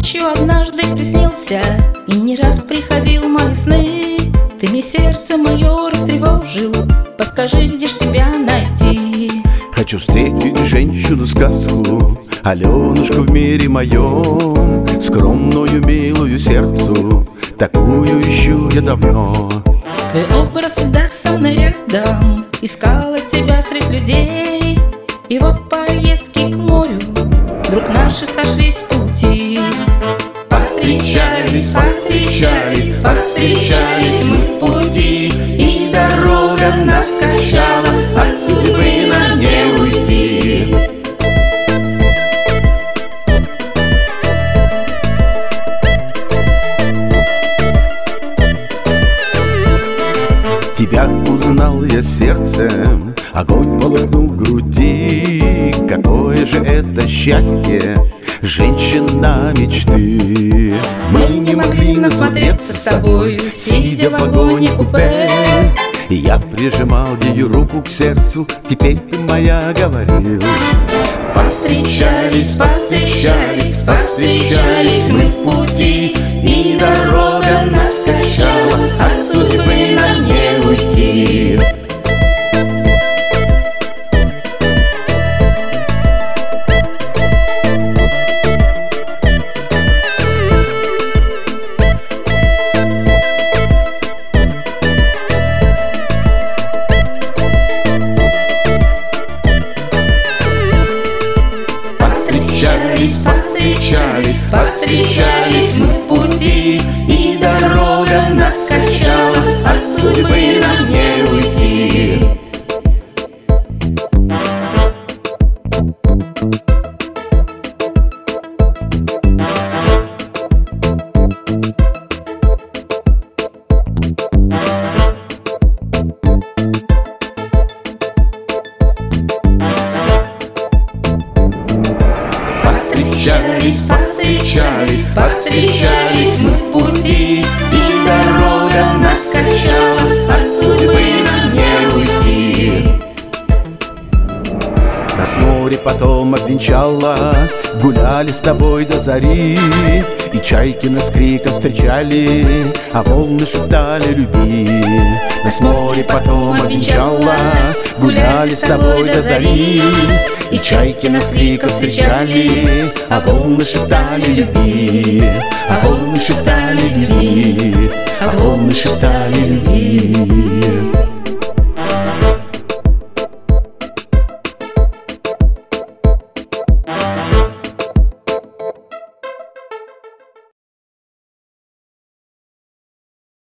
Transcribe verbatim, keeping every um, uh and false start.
ночью однажды приснился и не раз приходил в мои сны. Ты мне сердце мое растревожил, подскажи, где ж тебя найти? Хочу встретить женщину-сказку, Аленушку в мире моем, скромную, милую сердцу, такую ищу я давно. Твой образ всегда со мной рядом, искала тебя среди людей. И вот поездки к морю вдруг наши сошлись в пути. Повстречались, повстречались, повстречались мы в пути, и дорога нас качала, от судьбы нам не уйти. Тебя узнал я сердцем, огонь полыхнул в груди. Какое же это счастье, женщина мечты. Мы не могли насмотреться с тобой, сидя в вагоне-купе. Я прижимал ее руку к сердцу, теперь ты моя, говорил. Повстречались, повстречались, повстречались мы в пути, и дорога нас качала, от судьбы нам не уйти. Повстречались, повстречались, повстречались мы в пути, и дорога нас качала, от судьбы нам не уйти. Повстречались, повстречались, повстречались мы в пути, и дорога нас качала, от судьбы нам не уйти. Нас море потом обвенчало, гуляли с тобой до зари, и чайки нас криком встречали, а волны шептали «люби». Нас море потом обвенчало, гуляли с тобой до зари, и чайки нас криком встречали, а волны шептали «люби», а волны шептали «люби», а волны шептали «люби».